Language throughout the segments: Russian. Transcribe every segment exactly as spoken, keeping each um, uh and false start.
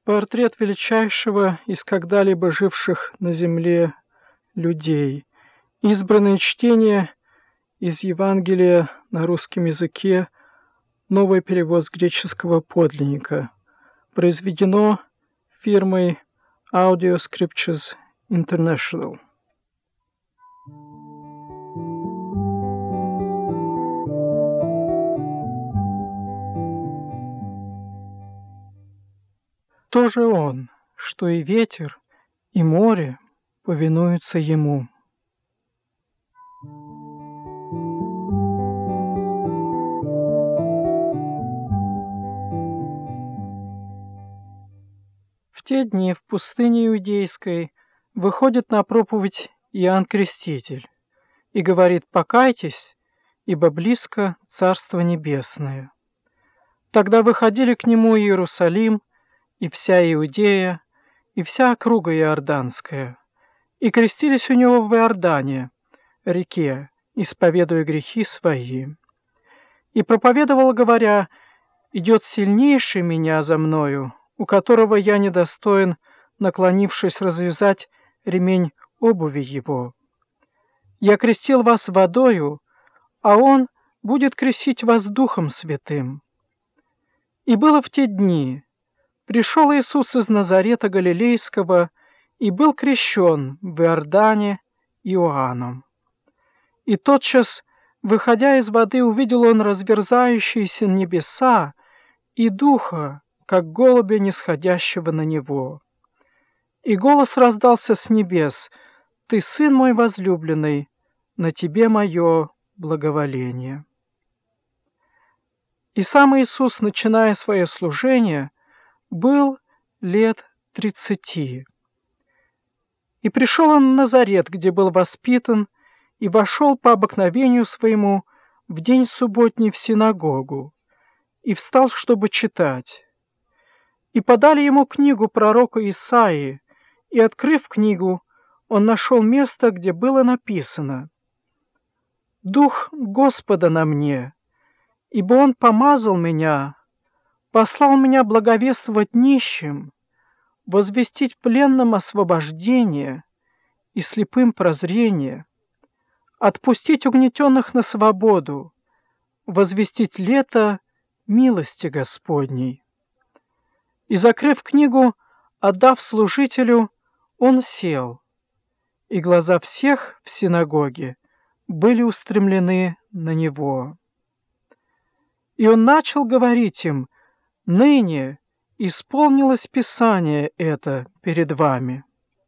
Портрет величайшего из когда-либо живших на земле людей. Избранные чтения из Евангелия на русском языке. Новый перевод с греческого подлинника. Произведено фирмой Audio Scriptures International. То же он, что и ветер, и море повинуются ему. В те дни в пустыне Иудейской выходит на проповедь Иоанн Креститель и говорит: «Покайтесь, ибо близко Царство Небесное». Тогда выходили к нему Иерусалим, и вся Иудея, и вся округа Иорданская, и крестились у него в Иордане, реке, исповедуя грехи свои. И проповедовал, говоря: «Идет сильнейший меня за мною, у которого я недостоин, наклонившись, развязать ремень обуви его. Я крестил вас водою, а он будет крестить вас Духом Святым». И было в те дни: пришел Иисус из Назарета Галилейского и был крещен в Иордане Иоанном. И тотчас, выходя из воды, увидел он разверзающиеся небеса и Духа, как голубя, нисходящего на него. И голос раздался с небес: «Ты, Сын мой возлюбленный, на тебе мое благоволение». И сам Иисус, начиная свое служение, был лет тридцати. И пришел он в Назарет, где был воспитан, и вошел по обыкновению своему в день субботний в синагогу, и встал, чтобы читать. И подали ему книгу пророка Исаии, и, открыв книгу, он нашел место, где было написано: «Дух Господа на мне, ибо Он помазал меня, послал меня благовествовать нищим, возвестить пленным освобождение и слепым прозрение, отпустить угнетенных на свободу, возвестить лето милости Господней». И, закрыв книгу, отдав служителю, он сел, и глаза всех в синагоге были устремлены на него. И он начал говорить им: «Ныне исполнилось Писание это перед вами».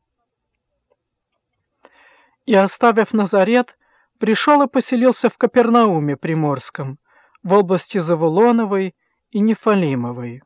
И, оставив Назарет, пришел и поселился в Капернауме Приморском, в области Завулоновой и Нефалимовой.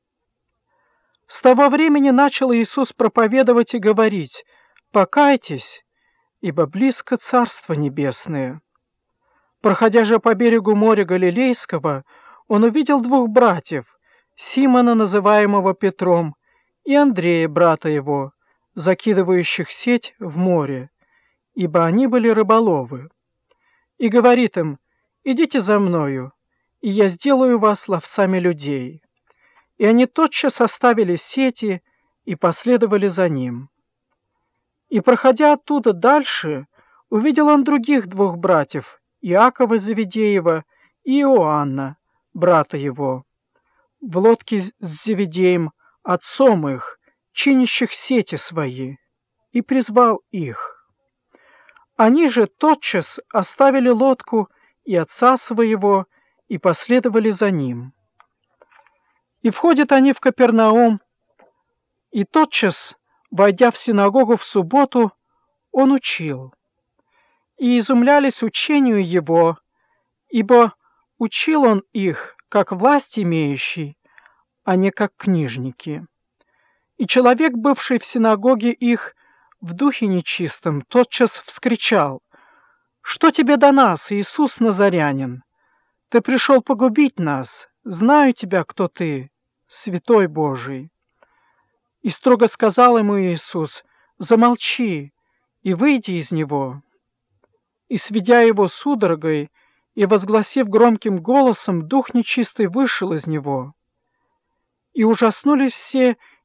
С того времени начал Иисус проповедовать и говорить: «Покайтесь, ибо близко Царство Небесное». Проходя же по берегу моря Галилейского, он увидел двух братьев, Симона, называемого Петром, и Андрея, брата его, закидывающих сеть в море, ибо они были рыболовы. И говорит им: «Идите за мною, и я сделаю вас ловцами людей». И они тотчас оставили сети и последовали за ним. И, проходя оттуда дальше, увидел он других двух братьев, Иакова Зеведеева и Иоанна, брата его, в лодке с Зеведеем, отцом их, чинящих сети свои, и призвал их. Они же тотчас оставили лодку и отца своего и последовали за ним. И входят они в Капернаум, и тотчас, войдя в синагогу в субботу, он учил. И изумлялись учению его, ибо учил он их, как власть имеющий, а не как книжники. И человек, бывший в синагоге их в духе нечистом, тотчас вскричал: «Что тебе до нас, Иисус Назарянин? Ты пришел погубить нас. Знаю тебя, кто ты, Святой Божий». И строго сказал ему Иисус: «Замолчи и выйди из него». И, сведя его судорогой и возгласив громким голосом, дух нечистый вышел из него. И ужаснулись все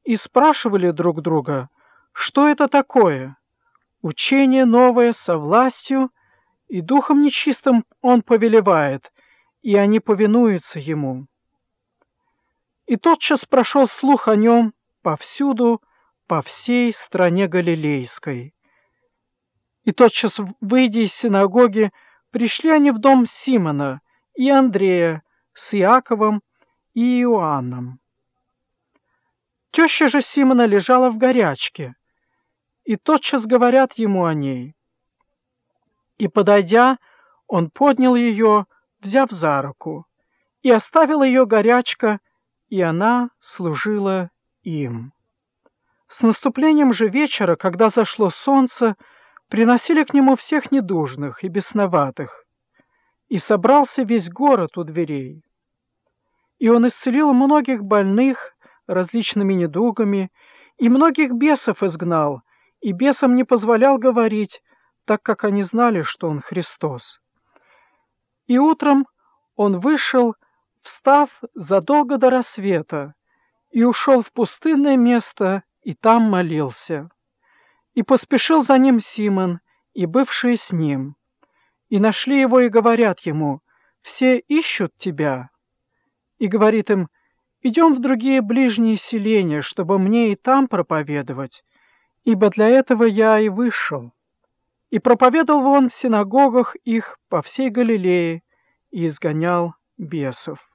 и спрашивали друг друга, что это такое. Учение новое со властью, и духом нечистым он повелевает, и они повинуются ему. И тотчас прошел слух о нем повсюду, по всей стране Галилейской. И тотчас, выйдя из синагоги, пришли они в дом Симона и Андрея с Иаковом и Иоанном. Теща же Симона лежала в горячке, и тотчас говорят ему о ней. И, подойдя, он поднял ее, взяв за руку, и оставил ее горячка, и она служила им. С наступлением же вечера, когда зашло солнце, приносили к нему всех недужных и бесноватых, и собрался весь город у дверей. И он исцелил многих больных различными недугами, и многих бесов изгнал, и бесам не позволял говорить, так как они знали, что он Христос. И утром он вышел, встав задолго до рассвета, и ушел в пустынное место, и там молился. И поспешил за ним Симон и бывшие с ним. И нашли его и говорят ему: «Все ищут тебя». И говорит им: «Идем в другие ближние селения, чтобы мне и там проповедовать, ибо для этого я и вышел». И проповедовал он в синагогах их по всей Галилее и изгонял бесов.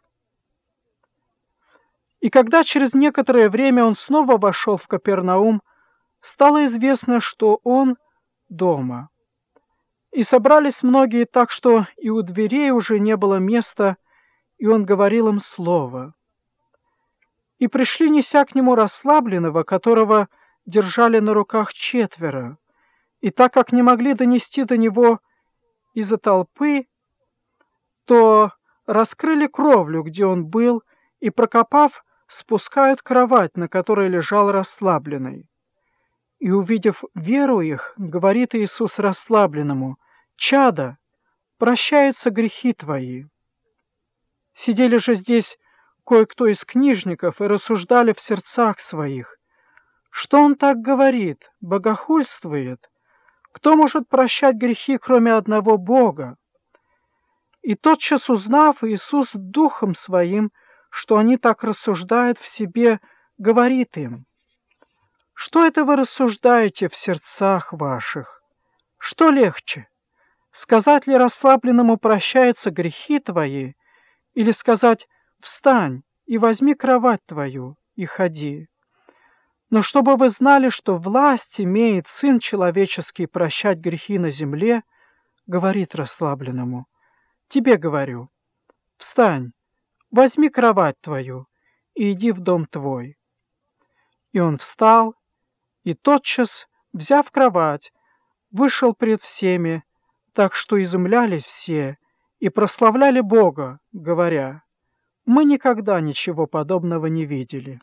И когда через некоторое время он снова вошел в Капернаум, стало известно, что он дома. И собрались многие так, что и у дверей уже не было места, и он говорил им слово. И пришли, неся к нему расслабленного, которого держали на руках четверо, и так как не могли донести до него из-за толпы, то раскрыли кровлю, где он был, и, прокопав, спускают кровать, на которой лежал расслабленный. И, увидев веру их, говорит Иисус расслабленному: «Чадо, прощаются грехи твои». Сидели же здесь кое-кто из книжников и рассуждали в сердцах своих: что он так говорит, богохульствует? Кто может прощать грехи, кроме одного Бога? И тотчас узнав Иисус Духом Своим, что они так рассуждают в себе, говорит им: «Что это вы рассуждаете в сердцах ваших? Что легче, сказать ли расслабленному: прощаются грехи твои, или сказать: встань и возьми кровать твою и ходи? Но чтобы вы знали, что власть имеет Сын Человеческий прощать грехи на земле, говорит расслабленному: тебе говорю, встань, возьми кровать твою и иди в дом твой». И он встал, и тотчас, взяв кровать, вышел пред всеми, так что изумлялись все и прославляли Бога, говоря: «Мы никогда ничего подобного не видели».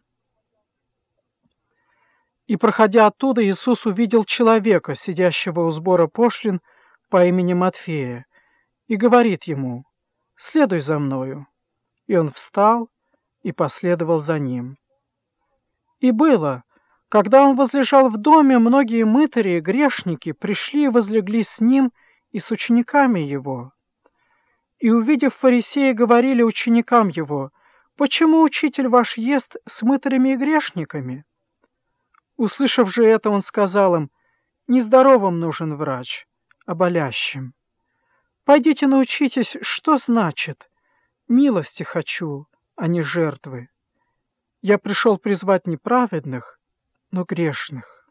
И, проходя оттуда, Иисус увидел человека, сидящего у сбора пошлин, по имени Матфея, и говорит ему: «Следуй за мною». И он встал и последовал за ним. И было, когда он возлежал в доме, многие мытари и грешники пришли и возлегли с ним и с учениками его. И, увидев фарисеи, говорили ученикам его: «Почему учитель ваш ест с мытарями и грешниками?» Услышав же это, он сказал им: «Нездоровым нужен врач, а болящим. Пойдите научитесь, что значит: милости хочу, а не жертвы. Я пришел призвать не праведных, но грешных.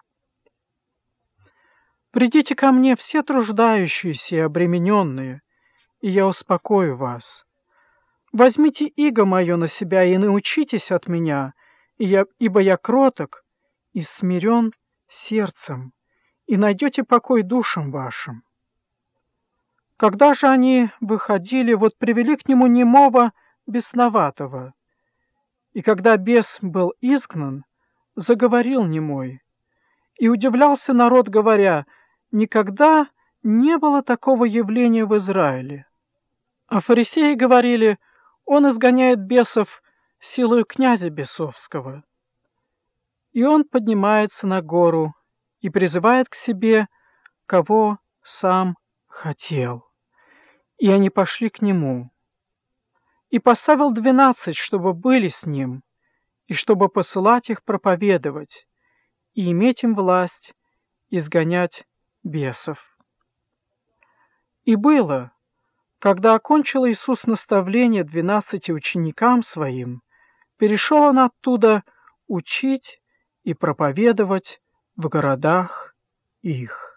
Придите ко мне все труждающиеся и обремененные, и я успокою вас. Возьмите иго мое на себя и научитесь от меня, и я, ибо я кроток и смирен сердцем, и найдете покой душам вашим». Когда же они выходили, вот привели к нему немого бесноватого. И когда бес был изгнан, заговорил немой. И удивлялся народ, говоря: «Никогда не было такого явления в Израиле». А фарисеи говорили: «Он изгоняет бесов силою князя бесовского». И он поднимается на гору и призывает к себе, кого сам хотел. И они пошли к нему. И поставил двенадцать, чтобы были с ним, и чтобы посылать их проповедовать, и иметь им власть изгонять бесов. И было, когда окончил Иисус наставление двенадцати ученикам Своим, перешел Он оттуда учить и проповедовать в городах их.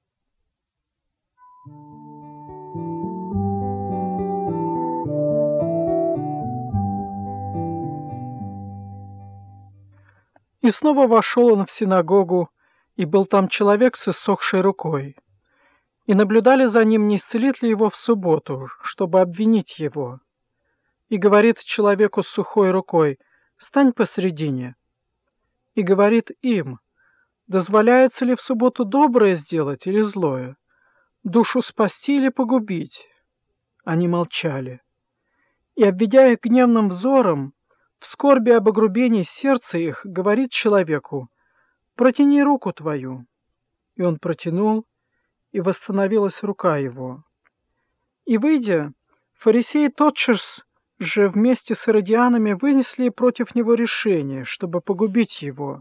И снова вошел он в синагогу, и был там человек с иссохшей рукой. И наблюдали за ним, не исцелит ли его в субботу, чтобы обвинить его. И говорит человеку с сухой рукой: «Стань посредине». И говорит им: «Дозволяется ли в субботу доброе сделать или злое? Душу спасти или погубить?» Они молчали. И, обведя их гневным взором, в скорби об огрубении сердца их, говорит человеку: «Протяни руку твою». И он протянул, и восстановилась рука его. И, выйдя, фарисеи тотчас же вместе с иродианами вынесли против него решение, чтобы погубить его.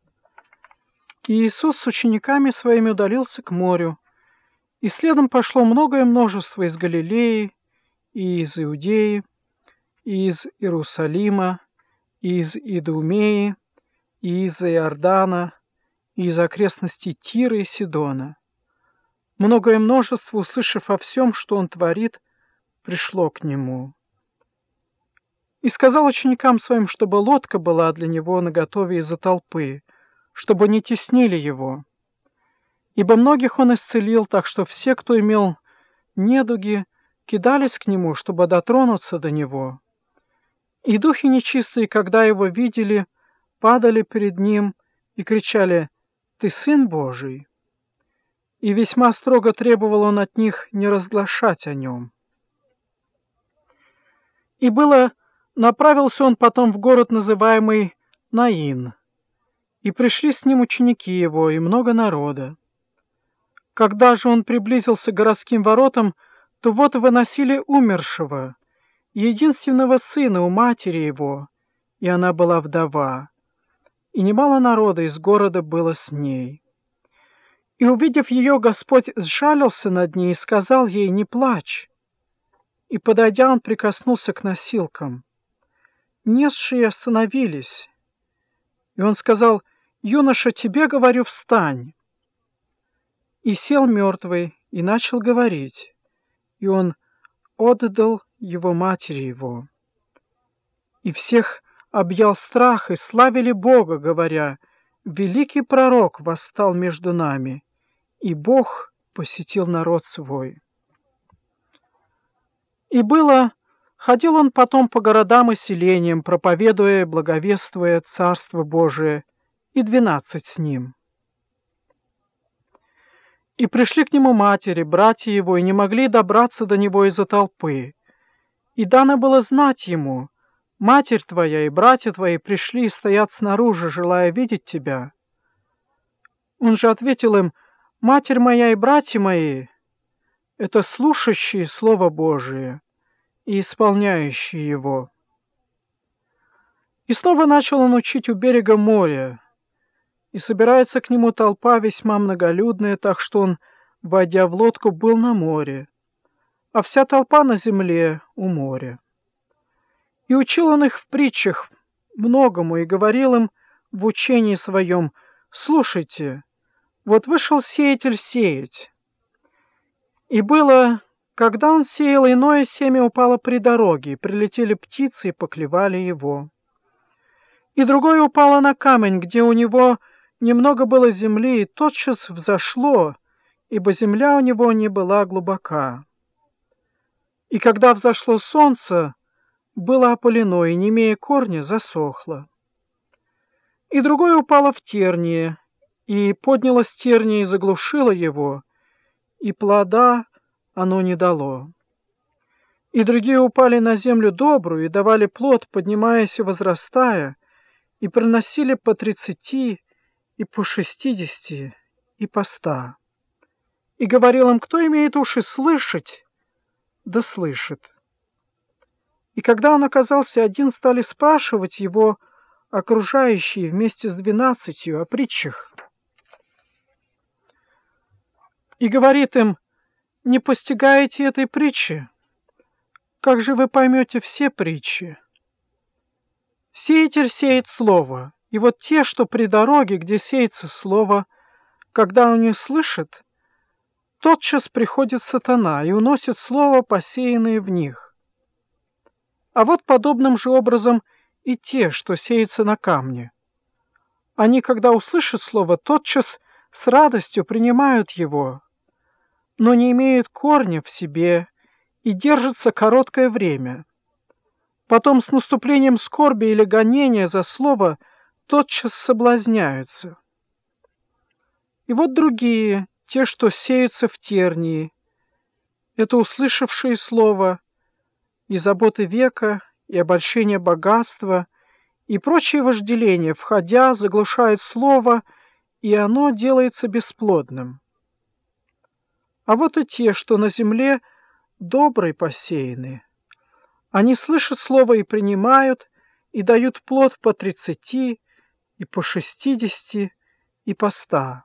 И Иисус с учениками своими удалился к морю, и следом пошло многое множество из Галилеи, и из Иудеи, и из Иерусалима, и из Идумеи, и из Иордана, и из окрестностей Тира и Сидона. Многое множество, услышав о всем, что он творит, пришло к нему. И сказал ученикам своим, чтобы лодка была для него наготове из-за толпы, чтобы не теснили его. Ибо многих он исцелил, так что все, кто имел недуги, кидались к нему, чтобы дотронуться до него. И духи нечистые, когда его видели, падали перед ним и кричали: «Ты Сын Божий!» И весьма строго требовал он от них не разглашать о нем. И было, направился он потом в город, называемый Наин, и пришли с ним ученики его и много народа. Когда же он приблизился к городским воротам, то вот выносили умершего, единственного сына у матери его, и она была вдова, и немало народа из города было с ней. И, увидев ее, Господь сжалился над ней и сказал ей: «Не плачь». И, подойдя, он прикоснулся к носилкам. Несшие остановились. И он сказал: «Юноша, тебе говорю, встань». И сел мертвый, и начал говорить. И он отдал его матери его. И всех объял страх, и славили Бога, говоря: «Великий пророк восстал между нами, и Бог посетил народ свой». И было, ходил он потом по городам и селениям, проповедуя и благовествуя Царство Божие, и двенадцать с ним. И пришли к нему матери, братья его, и не могли добраться до него из-за толпы. И дано было знать ему: «Матерь твоя и братья твои пришли и стоят снаружи, желая видеть тебя». Он же ответил им: «Матерь моя и братья мои — это слушающие Слово Божие и исполняющие его». И снова начал он учить у берега моря, и собирается к нему толпа весьма многолюдная, так что он, войдя в лодку, был на море, а вся толпа на земле у моря. И учил он их в притчах многому, и говорил им в учении своем: «Слушайте, вот вышел сеятель сеять. И было, когда он сеял, иное семя упало при дороге, и прилетели птицы и поклевали его. И другое упало на камень, где у него немного было земли, и тотчас взошло, ибо земля у него не была глубока. И когда взошло солнце, было опалено, и, не имея корня, засохло. И другое упало в тернии, и поднялось терние и заглушило его, и плода оно не дало. И другие упали на землю добрую и давали плод, поднимаясь и возрастая, и приносили по тридцати, и по шестидесяти, и по ста. И говорил им: кто имеет уши слышать, да слышит. И когда он оказался один, стали спрашивать его окружающие вместе с двенадцатью о притчах. И говорит им: не постигаете этой притчи? Как же вы поймете все притчи? Сеятель сеет слово, и вот те, что при дороге, где сеется слово, когда он не слышит, тотчас приходит сатана и уносит слово, посеянное в них. А вот подобным же образом и те, что сеются на камне. Они, когда услышат слово, тотчас с радостью принимают его, но не имеют корня в себе и держатся короткое время. Потом с наступлением скорби или гонения за слово тотчас соблазняются. И вот другие, те, что сеются в тернии, это услышавшие слово, и заботы века, и обольщение богатства, и прочие вожделения, входя, заглушают слово, и оно делается бесплодным. А вот и те, что на земле добрые посеяны. Они слышат слово и принимают, и дают плод по тридцати, и по шестидесяти, и по ста.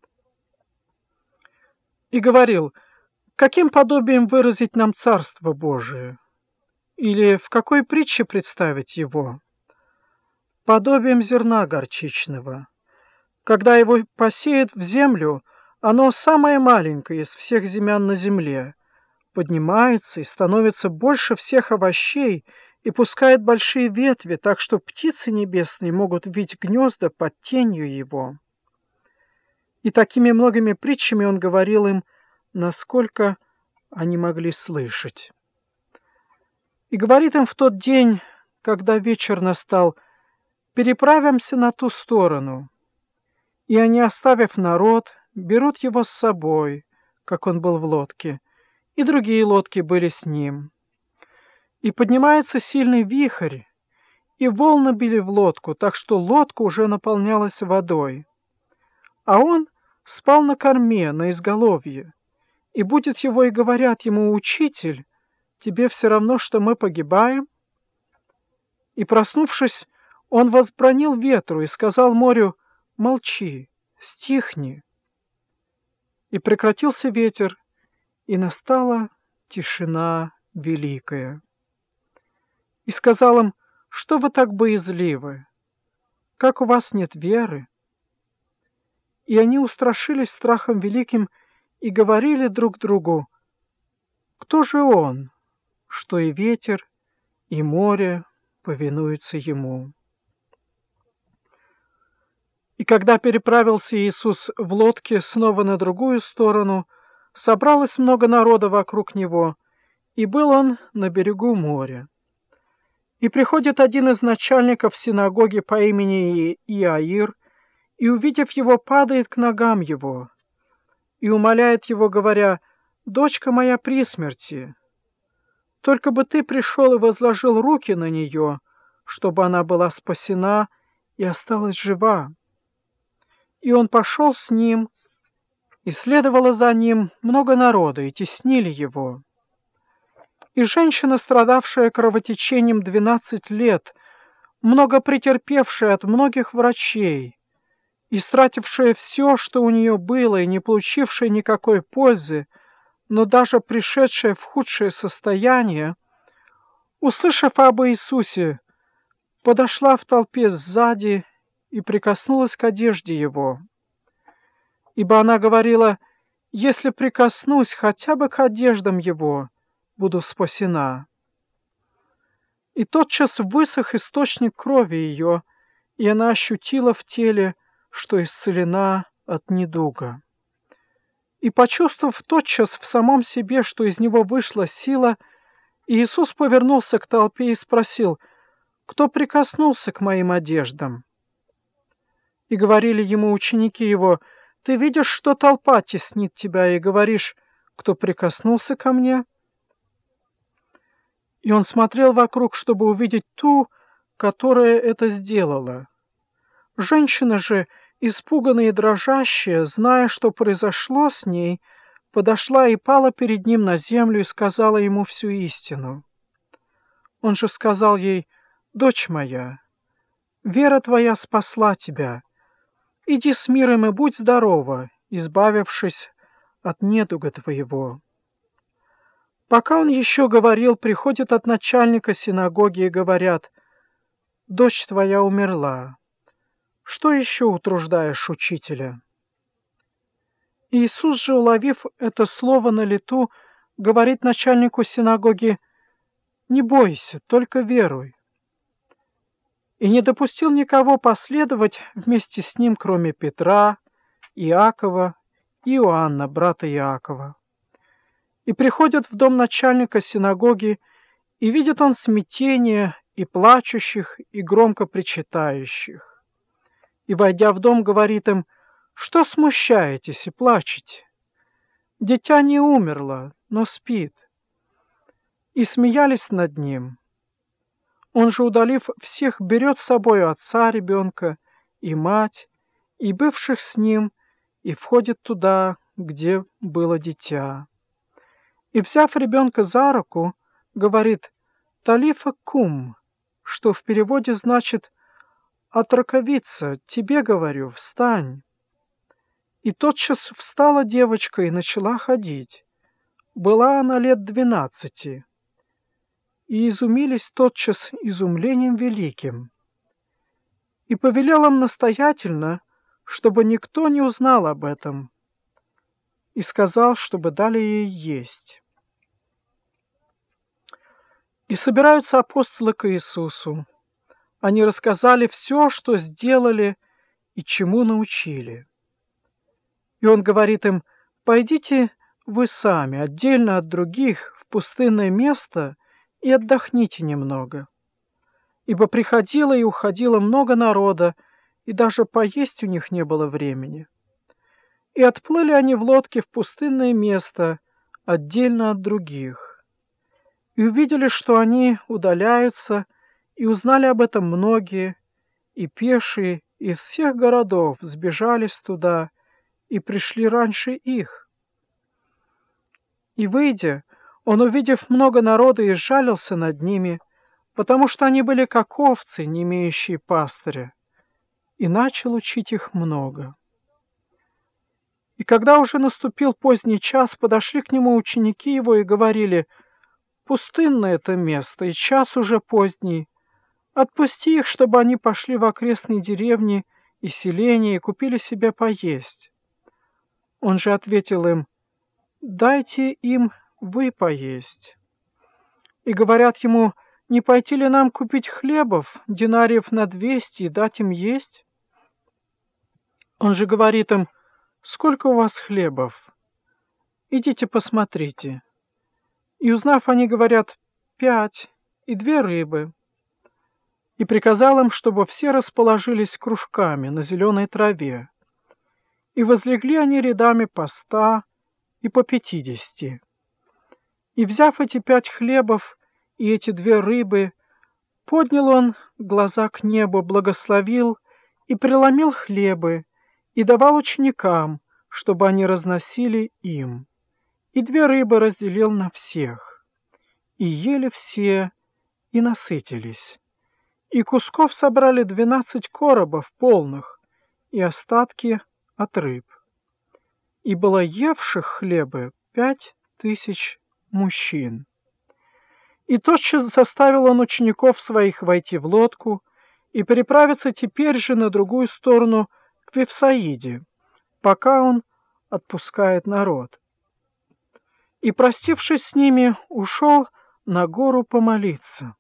И говорил: каким подобием выразить нам Царство Божие? Или в какой притче представить его? Подобием зерна горчичного. Когда его посеют в землю, оно самое маленькое из всех семян на земле, поднимается и становится больше всех овощей и пускает большие ветви, так что птицы небесные могут видеть гнезда под тенью его. И такими многими притчами он говорил им, насколько они могли слышать. И говорит им в тот день, когда вечер настал: переправимся на ту сторону. И они, оставив народ, берут его с собой, как он был в лодке, и другие лодки были с ним. И поднимается сильный вихрь, и волны били в лодку, так что лодка уже наполнялась водой. А он спал на корме, на изголовье, и будет его и говорят ему: учитель, тебе все равно, что мы погибаем? И, проснувшись, он возбранил ветру и сказал морю: молчи, стихни. И прекратился ветер, и настала тишина великая. И сказал им: что вы так боязливы? Как у вас нет веры? И они устрашились страхом великим и говорили друг другу: кто же он, что и ветер, и море повинуются ему? И когда переправился Иисус в лодке снова на другую сторону, собралось много народа вокруг него, и был он на берегу моря. И приходит один из начальников синагоги по имени Иаир, и, увидев его, падает к ногам его, и умоляет его, говоря: «Дочка моя при смерти, только бы ты пришел и возложил руки на нее, чтобы она была спасена и осталась жива». И он пошел с ним, и следовало за ним много народа, и теснили его. И женщина, страдавшая кровотечением двенадцать лет, много претерпевшая от многих врачей, истратившая все, что у нее было, и не получившая никакой пользы, но даже пришедшая в худшее состояние, услышав об Иисусе, подошла в толпе сзади и прикоснулась к одежде его. Ибо она говорила: если прикоснусь хотя бы к одеждам его, буду спасена. И тотчас высох источник крови ее, и она ощутила в теле, что исцелена от недуга. И, почувствовав тотчас в самом себе, что из него вышла сила, Иисус повернулся к толпе и спросил: кто прикоснулся к моим одеждам? И говорили ему ученики его: ты видишь, что толпа теснит тебя, и говоришь: кто прикоснулся ко мне? И он смотрел вокруг, чтобы увидеть ту, которая это сделала. Женщина же, испуганная и дрожащая, зная, что произошло с ней, подошла и пала перед ним на землю и сказала ему всю истину. Он же сказал ей: «Дочь моя, вера твоя спасла тебя. Иди с миром и будь здорова, избавившись от недуга твоего». Пока он еще говорил, приходят от начальника синагоги и говорят: «Дочь твоя умерла. Что еще утруждаешь учителя?» Иисус же, уловив это слово на лету, говорит начальнику синагоги: «Не бойся, только веруй». И не допустил никого последовать вместе с ним, кроме Петра, Иакова и Иоанна, брата Иакова. И приходят в дом начальника синагоги, и видит он смятение и плачущих, и громко причитающих. И, войдя в дом, говорит им: «Что смущаетесь и плачете? Дитя не умерло, но спит». И смеялись над ним. Он же, удалив всех, берет с собою отца ребенка и мать, и бывших с ним, и входит туда, где было дитя. И, взяв ребенка за руку, говорит: «Талифа кум», что в переводе значит: «Отроковица, тебе говорю, встань». И тотчас встала девочка и начала ходить. Была она лет двенадцати. И изумились тотчас изумлением великим. И повелел им настоятельно, чтобы никто не узнал об этом, и сказал, чтобы дали ей есть. И собираются апостолы к Иисусу. Они рассказали все, что сделали и чему научили. И он говорит им: «Пойдите вы сами, отдельно от других, в пустынное место и отдохните немного». Ибо приходило и уходило много народа, и даже поесть у них не было времени. И отплыли они в лодке в пустынное место, отдельно от других. И увидели, что они удаляются, и узнали об этом многие, и пешие из всех городов сбежались туда и пришли раньше их. И, выйдя, он, увидев много народа, и сжалился над ними, потому что они были как овцы, не имеющие пастыря, и начал учить их много. И когда уже наступил поздний час, подошли к нему ученики его и говорили: «Пустынное это место, и час уже поздний. Отпусти их, чтобы они пошли в окрестные деревни и селения и купили себе поесть». Он же ответил им: «Дайте им вы поесть». И говорят ему: «Не пойти ли нам купить хлебов, динариев на двести, и дать им есть?» Он же говорит им: «Сколько у вас хлебов? Идите посмотрите». И, узнав, они говорят: «Пять и две рыбы». И приказал им, чтобы все расположились кружками на зеленой траве. И возлегли они рядами по ста и по пятидесяти. И, взяв эти пять хлебов и эти две рыбы, поднял он глаза к небу, благословил и преломил хлебы, и давал ученикам, чтобы они разносили им. И две рыбы разделил на всех. И ели все, и насытились. И кусков собрали двенадцать коробов полных, и остатки от рыб. И было евших хлебы пять тысяч мужчин. И тотчас заставил он учеников своих войти в лодку и переправиться теперь же на другую сторону к Вифсаиде, пока он отпускает народ. И, простившись с ними, ушел на гору помолиться.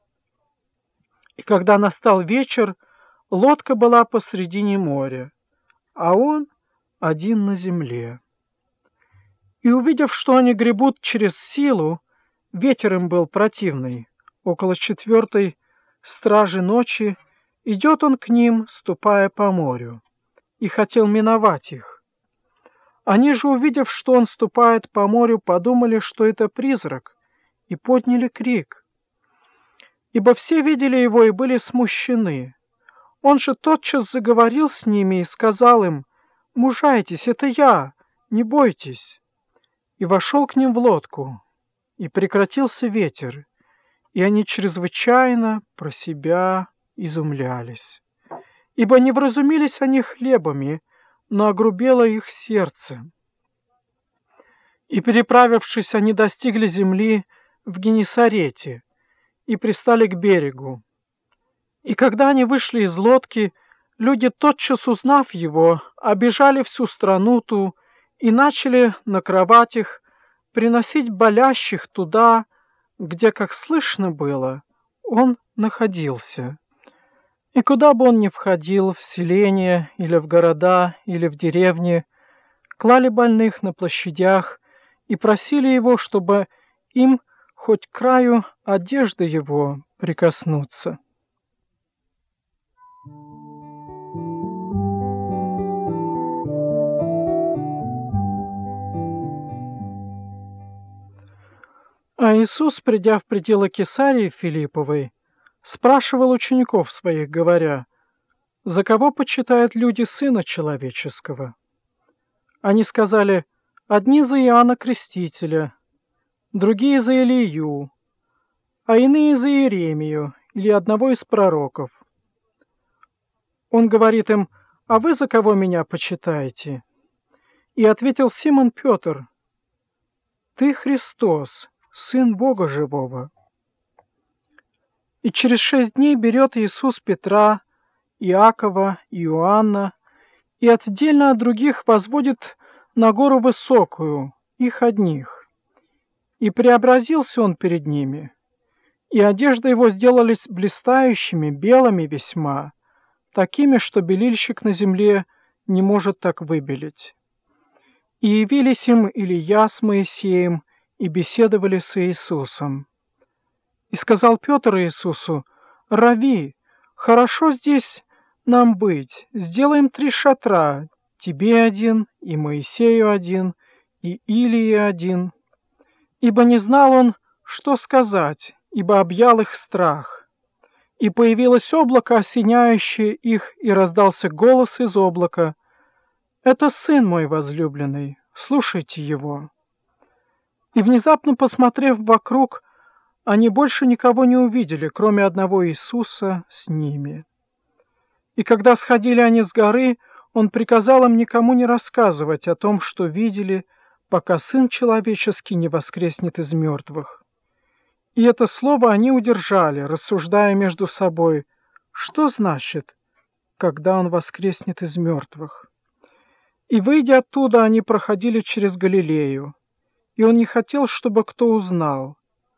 И когда настал вечер, лодка была посредине моря, а он один на земле. И, увидев, что они гребут через силу, ветер им был противный, около четвертой стражи ночи, идет он к ним, ступая по морю, и хотел миновать их. Они же, увидев, что он ступает по морю, подумали, что это призрак, и подняли крик. Ибо все видели его и были смущены. Он же тотчас заговорил с ними и сказал им: «Мужайтесь, это я, не бойтесь». И вошел к ним в лодку, и прекратился ветер, и они чрезвычайно про себя изумлялись, ибо не вразумились они хлебами, но огрубело их сердце. И, переправившись, они достигли земли в Генесарете и пристали к берегу. И когда они вышли из лодки, люди, тотчас узнав его, обежали всю страну ту и начали на кроватях приносить болящих туда, где, как слышно было, он находился. И куда бы он ни входил, в селения или в города или в деревни, клали больных на площадях и просили его, чтобы им хоть к краю одежды его прикоснуться. А Иисус, придя в пределы Кесарии Филипповой, спрашивал учеников своих, говоря: «За кого почитают люди Сына Человеческого?» Они сказали: «Одни за Иоанна Крестителя, другие за Илию, а иные за Иеремию или одного из пророков». Он говорит им: «А вы за кого меня почитаете?» И ответил Симон Петр: «Ты Христос, Сын Бога Живого». И через шесть дней берет Иисус Петра, Иакова, Иоанна и отдельно от других возводит на гору высокую, их одних. И преобразился он перед ними, и одежды его сделались блистающими, белыми весьма, такими, что белильщик на земле не может так выбелить. И явились им Илия с Моисеем, и беседовали с Иисусом. И сказал Петр Иисусу: «Рави, хорошо здесь нам быть, сделаем три шатра, тебе один, и Моисею один, и Илии один». Ибо не знал он, что сказать, ибо объял их страх. И появилось облако, осеняющее их, и раздался голос из облака: «Это Сын мой возлюбленный, слушайте его». И внезапно, посмотрев вокруг, они больше никого не увидели, кроме одного Иисуса с ними. И когда сходили они с горы, он приказал им никому не рассказывать о том, что видели, пока Сын Человеческий не воскреснет из мертвых. И это слово они удержали, рассуждая между собой: что значит, когда он воскреснет из мертвых? И, выйдя оттуда, они проходили через Галилею, и он не хотел, чтобы кто узнал,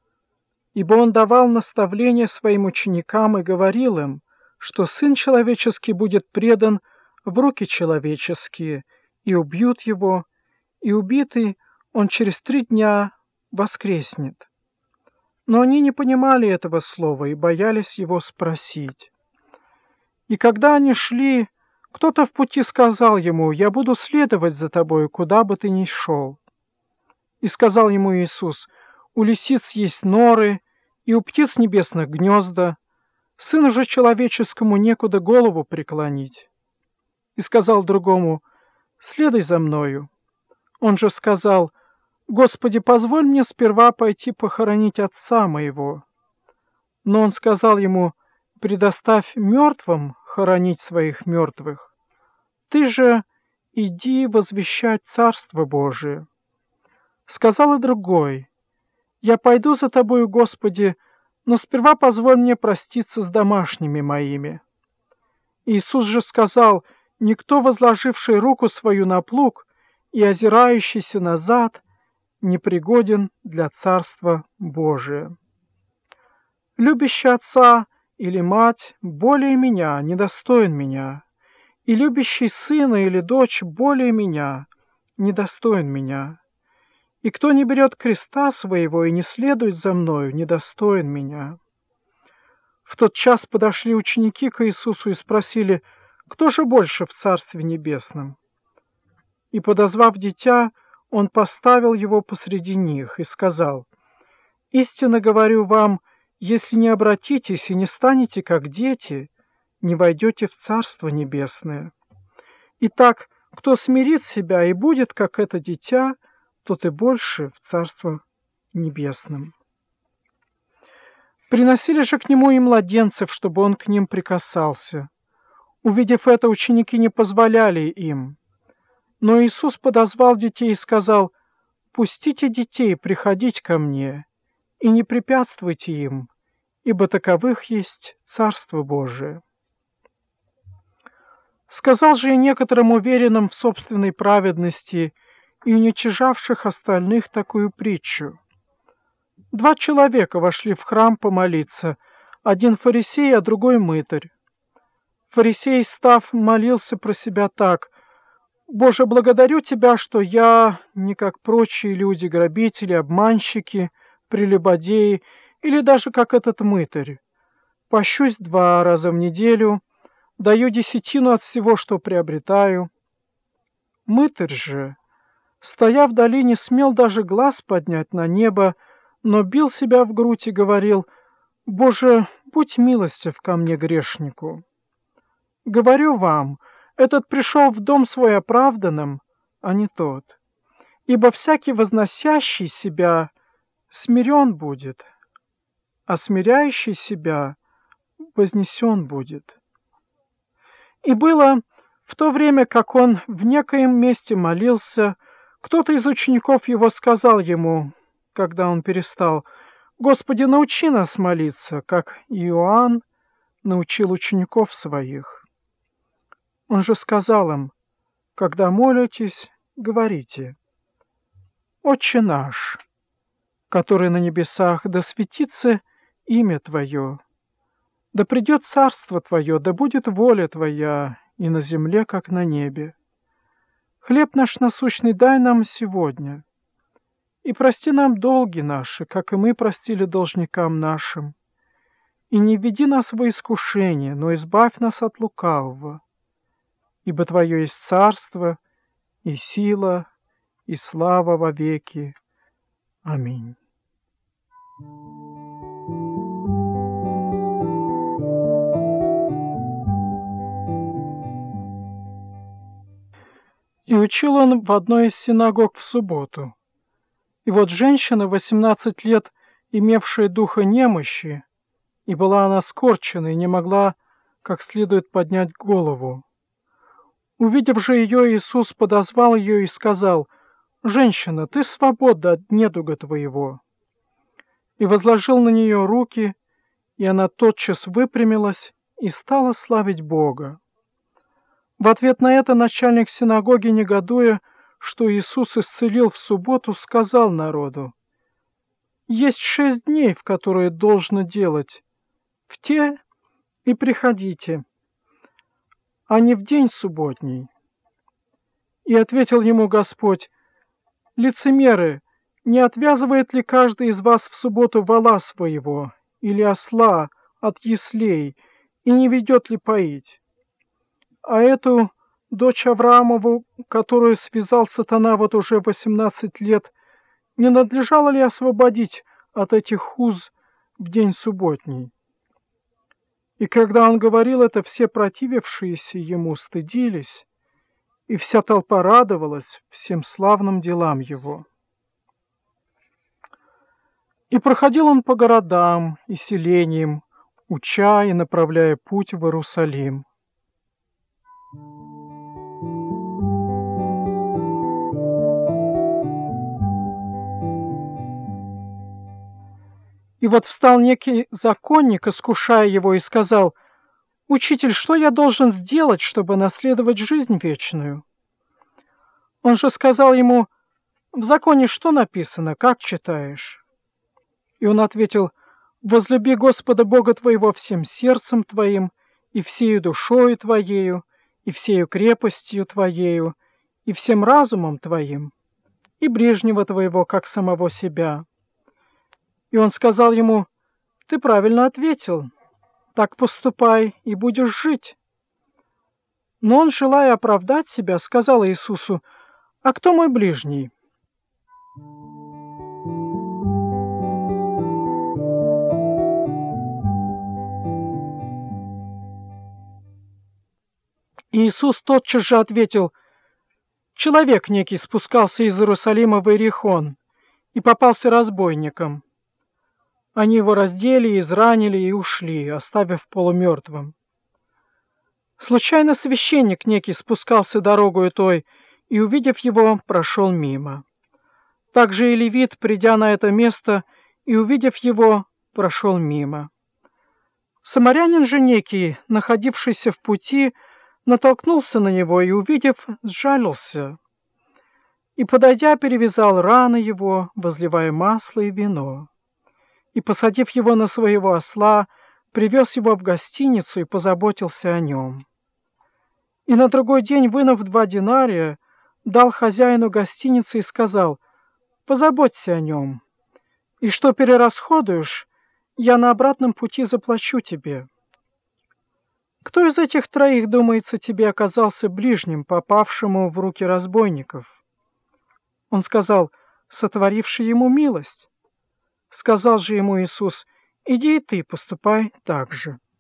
ибо он давал наставления своим ученикам и говорил им, что Сын Человеческий будет предан в руки человеческие, и убьют его, и убитый он через три дня воскреснет. Но они не понимали этого слова и боялись его спросить. И когда они шли, кто-то в пути сказал ему: «Я буду следовать за тобой, куда бы ты ни шел». И сказал ему Иисус: «У лисиц есть норы, и у птиц небесных гнезда, Сыну же человеческому некуда голову преклонить». И сказал другому: «Следуй за мною». Он же сказал: «Господи, позволь мне сперва пойти похоронить отца моего». Но он сказал ему: «Предоставь мертвым хоронить своих мертвых. Ты же иди возвещать Царство Божие». Сказал и другой: «Я пойду за тобою, Господи, но сперва позволь мне проститься с домашними моими». Иисус же сказал: «Никто, возложивший руку свою на плуг и озирающийся назад, непригоден для Царства Божия. Любящий отца или мать более меня недостоин меня, и любящий сына или дочь более меня недостоин меня. И кто не берет креста своего и не следует за мною, недостоин меня». В тот час подошли ученики к Иисусу и спросили: «Кто же больше в Царстве Небесном?» И, подозвав дитя, он поставил его посреди них и сказал: «Истинно говорю вам, если не обратитесь и не станете как дети, не войдете в Царство Небесное. Итак, кто смирит себя и будет, как это дитя, тот и больше в Царство Небесном. Приносили же к нему и младенцев, чтобы он к ним прикасался. Увидев это, ученики не позволяли им. Но Иисус подозвал детей и сказал: «Пустите детей приходить ко мне, и не препятствуйте им, ибо таковых есть Царство Божие». Сказал же и некоторым уверенным в собственной праведности и уничижавших остальных такую притчу. Два человека вошли в храм помолиться, один фарисей, а другой мытарь. Фарисей, став, молился про себя так: «Боже, благодарю Тебя, что я, не как прочие люди, грабители, обманщики, прелюбодеи, или даже как этот мытарь. Пощусь два раза в неделю, даю десятину от всего, что приобретаю». Мытарь же, стоя вдали, не смел даже глаз поднять на небо, но бил себя в грудь и говорил: «Боже, будь милостив ко мне, грешнику». Говорю вам, этот пришел в дом свой оправданным, а не тот. Ибо всякий возносящий себя смирен будет, а смиряющий себя вознесен будет. И было в то время, как он в некоем месте молился, кто-то из учеников его сказал ему, когда он перестал: «Господи, научи нас молиться, как Иоанн научил учеников своих». Он же сказал им: «Когда молитесь, говорите: Отче наш, который на небесах, да светится имя Твое, да придет царство Твое, да будет воля Твоя и на земле, как на небе. Хлеб наш насущный дай нам сегодня, и прости нам долги наши, как и мы простили должникам нашим. И не введи нас во искушение, но избавь нас от лукавого. Ибо Твое есть царство, и сила, и слава во веки. Аминь». И учил он в одной из синагог в субботу. И вот женщина, восемнадцать лет, имевшая духа немощи, и была она скорчена, и не могла как следует поднять голову. Увидев же ее, Иисус подозвал ее и сказал: «Женщина, ты свободна от недуга твоего». И возложил на нее руки, и она тотчас выпрямилась и стала славить Бога. В ответ на это начальник синагоги, негодуя, что Иисус исцелил в субботу, сказал народу: «Есть шесть дней, в которые должно делать. В те и приходите, а не в день субботний». И ответил ему Господь: «Лицемеры, не отвязывает ли каждый из вас в субботу вола своего или осла от яслей и не ведет ли поить? А эту дочь Авраамову, которую связал сатана вот уже восемнадцать лет, не надлежало ли освободить от этих уз в день субботний?» И когда он говорил это, все противившиеся ему стыдились, и вся толпа радовалась всем славным делам его. И проходил он по городам и селениям, уча и направляя путь в Иерусалим. И вот встал некий законник, искушая его, и сказал: «Учитель, что я должен сделать, чтобы наследовать жизнь вечную?» Он же сказал ему: «В законе что написано, как читаешь?» И он ответил: «Возлюби Господа Бога твоего всем сердцем твоим, и всею душою твоею, и всею крепостью твоею, и всем разумом твоим, и ближнего твоего, как самого себя». И он сказал ему: «Ты правильно ответил, так поступай, и будешь жить». Но он, желая оправдать себя, сказал Иисусу: «А кто мой ближний?» И Иисус тотчас же ответил: «Человек некий спускался из Иерусалима в Иерихон и попался разбойникам. Они его раздели, изранили и ушли, оставив полумертвым. Случайно священник некий спускался дорогою той, и, увидев его, прошел мимо. Также и левит, придя на это место и, увидев его, прошел мимо. Самарянин же некий, находившийся в пути, натолкнулся на него и, увидев, сжалился. И, подойдя, перевязал раны его, возливая масло и вино. И, посадив его на своего осла, привез его в гостиницу и позаботился о нем. И на другой день, вынув два динария, дал хозяину гостиницы и сказал: «Позаботься о нем, и что перерасходуешь, я на обратном пути заплачу тебе». Кто из этих троих, думается, тебе оказался ближним, попавшему в руки разбойников? Он сказал: сотворивший ему милость. Сказал же ему Иисус: иди и ты, поступай так же.